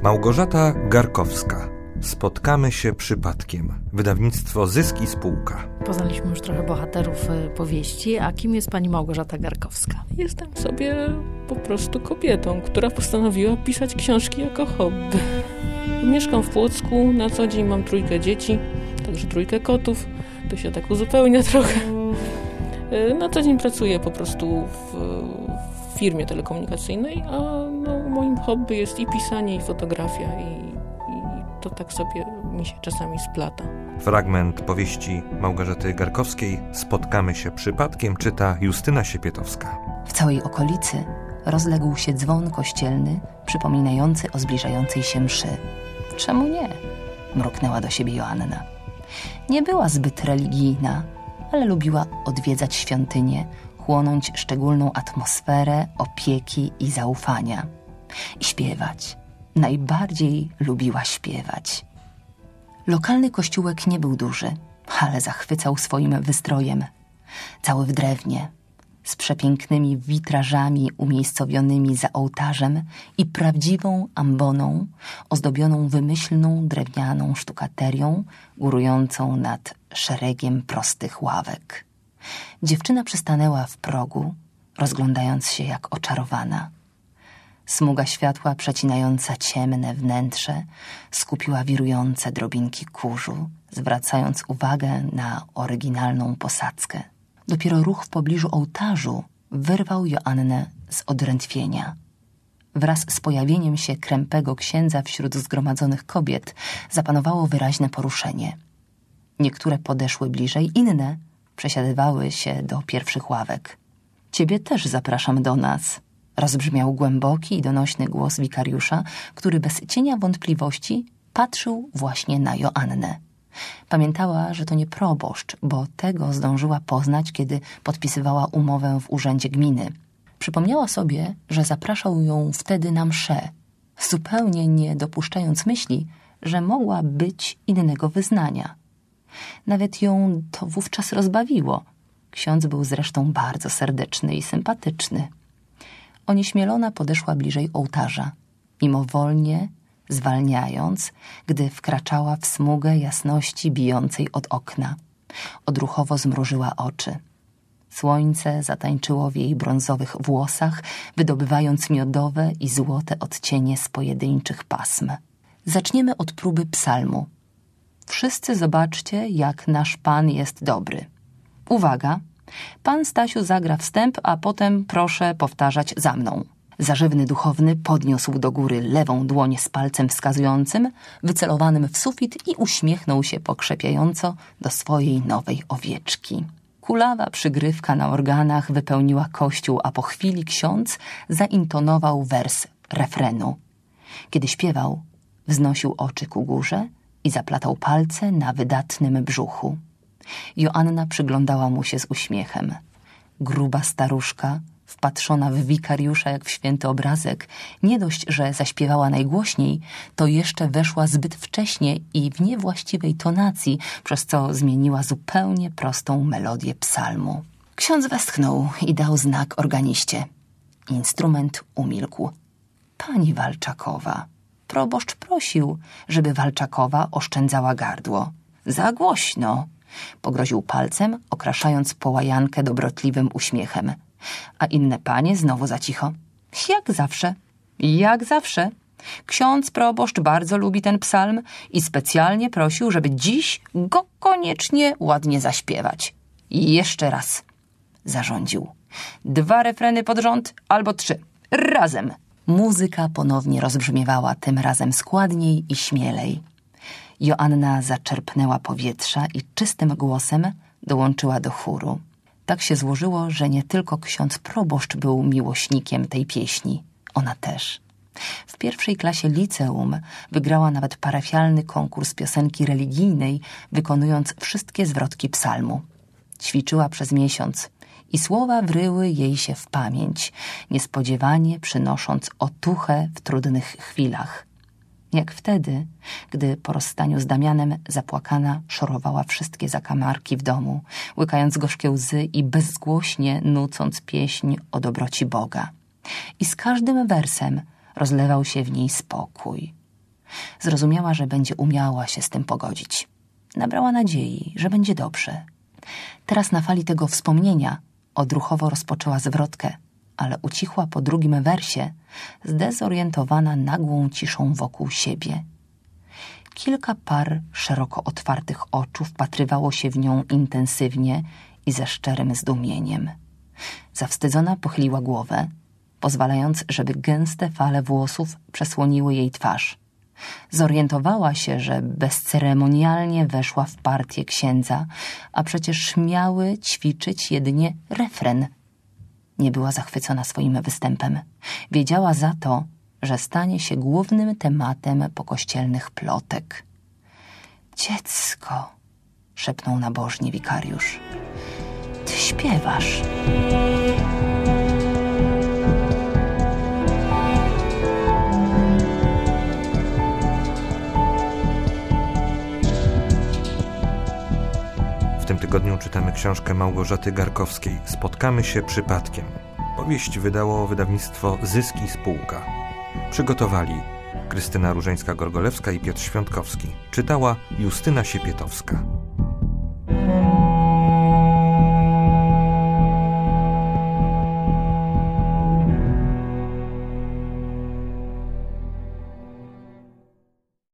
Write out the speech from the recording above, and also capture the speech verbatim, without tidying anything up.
Małgorzata Garkowska. Spotkamy się przypadkiem. Wydawnictwo Zysk i Spółka. Poznaliśmy już trochę bohaterów powieści, a kim jest pani Małgorzata Garkowska? Jestem sobie po prostu kobietą, która postanowiła pisać książki jako hobby. Mieszkam w Płocku, na co dzień mam trójkę dzieci, także trójkę kotów, to się tak uzupełnia trochę. Na co dzień pracuję po prostu w, w firmie telekomunikacyjnej, a no, moim hobby jest i pisanie, i fotografia, i, i to tak sobie mi się czasami splata. Fragment powieści Małgorzaty Garkowskiej Spotkamy się przypadkiem czyta Justyna Siepietowska. W całej okolicy rozległ się dzwon kościelny przypominający o zbliżającej się mszy. Czemu nie? Mruknęła do siebie Joanna. Nie była zbyt religijna, ale lubiła odwiedzać świątynię, chłonąć szczególną atmosferę opieki i zaufania. I śpiewać. Najbardziej lubiła śpiewać. Lokalny kościółek nie był duży, ale zachwycał swoim wystrojem. Cały w drewnie, z przepięknymi witrażami umiejscowionymi za ołtarzem i prawdziwą amboną ozdobioną wymyślną drewnianą sztukaterią górującą nad szeregiem prostych ławek. Dziewczyna przystanęła w progu, rozglądając się jak oczarowana. Smuga światła przecinająca ciemne wnętrze skupiła wirujące drobinki kurzu, zwracając uwagę na oryginalną posadzkę. Dopiero ruch w pobliżu ołtarzu wyrwał Joannę z odrętwienia. Wraz z pojawieniem się krępego księdza wśród zgromadzonych kobiet zapanowało wyraźne poruszenie. Niektóre podeszły bliżej, inne przesiadywały się do pierwszych ławek. Ciebie też zapraszam do nas, rozbrzmiał głęboki i donośny głos wikariusza, który bez cienia wątpliwości patrzył właśnie na Joannę. Pamiętała, że to nie proboszcz, bo tego zdążyła poznać, kiedy podpisywała umowę w urzędzie gminy. Przypomniała sobie, że zapraszał ją wtedy na mszę, zupełnie nie dopuszczając myśli, że mogła być innego wyznania. Nawet ją to wówczas rozbawiło. Ksiądz był zresztą bardzo serdeczny i sympatyczny. Onieśmielona podeszła bliżej ołtarza, mimowolnie zwalniając, gdy wkraczała w smugę jasności bijącej od okna. Odruchowo zmrużyła oczy. Słońce zatańczyło w jej brązowych włosach, wydobywając miodowe i złote odcienie z pojedynczych pasm. Zaczniemy od próby psalmu. Wszyscy zobaczcie, jak nasz Pan jest dobry. Uwaga! Pan Stasiu zagra wstęp, a potem proszę powtarzać za mną. Zażywny duchowny podniósł do góry lewą dłoń z palcem wskazującym, wycelowanym w sufit i uśmiechnął się pokrzepiająco do swojej nowej owieczki. Kulawa przygrywka na organach wypełniła kościół, a po chwili ksiądz zaintonował wers refrenu. Kiedy śpiewał, wznosił oczy ku górze i zaplatał palce na wydatnym brzuchu. Joanna przyglądała mu się z uśmiechem. Gruba staruszka, wpatrzona w wikariusza jak w święty obrazek, nie dość, że zaśpiewała najgłośniej, to jeszcze weszła zbyt wcześnie i w niewłaściwej tonacji, przez co zmieniła zupełnie prostą melodię psalmu. Ksiądz westchnął i dał znak organiście. Instrument umilkł. Pani Walczakowa. Proboszcz prosił, żeby Walczakowa oszczędzała gardło. Za głośno! Pogroził palcem, okraszając połajankę dobrotliwym uśmiechem. A inne panie znowu za cicho. Jak zawsze, jak zawsze. Ksiądz proboszcz bardzo lubi ten psalm i specjalnie prosił, żeby dziś go koniecznie ładnie zaśpiewać. I jeszcze raz, zarządził. Dwa refreny pod rząd albo trzy. Razem. Muzyka ponownie rozbrzmiewała, tym razem składniej i śmielej. Joanna zaczerpnęła powietrza i czystym głosem dołączyła do chóru. Tak się złożyło, że nie tylko ksiądz proboszcz był miłośnikiem tej pieśni. Ona też. W pierwszej klasie liceum wygrała nawet parafialny konkurs piosenki religijnej, wykonując wszystkie zwrotki psalmu. Ćwiczyła przez miesiąc i słowa wryły jej się w pamięć, niespodziewanie przynosząc otuchę w trudnych chwilach. Jak wtedy, gdy po rozstaniu z Damianem zapłakana szorowała wszystkie zakamarki w domu, łykając gorzkie łzy i bezgłośnie nucąc pieśń o dobroci Boga. I z każdym wersem rozlewał się w niej spokój. Zrozumiała, że będzie umiała się z tym pogodzić. Nabrała nadziei, że będzie dobrze. Teraz na fali tego wspomnienia odruchowo rozpoczęła zwrotkę, ale ucichła po drugim wersie, zdezorientowana nagłą ciszą wokół siebie. Kilka par szeroko otwartych oczu wpatrywało się w nią intensywnie i ze szczerym zdumieniem. Zawstydzona pochyliła głowę, pozwalając, żeby gęste fale włosów przesłoniły jej twarz. Zorientowała się, że bezceremonialnie weszła w partię księdza, a przecież miały ćwiczyć jedynie refren. Nie była zachwycona swoim występem. Wiedziała za to, że stanie się głównym tematem pokościelnych plotek. Dziecko, szepnął nabożnie wikariusz, ty śpiewasz. W tym tygodniu czytamy książkę Małgorzaty Garkowskiej „Spotkamy się przypadkiem”. Powieść wydało wydawnictwo Zysk i Spółka. Przygotowali Krystyna Różeńska-Gorgolewska i Piotr Świątkowski. Czytała Justyna Siepietowska.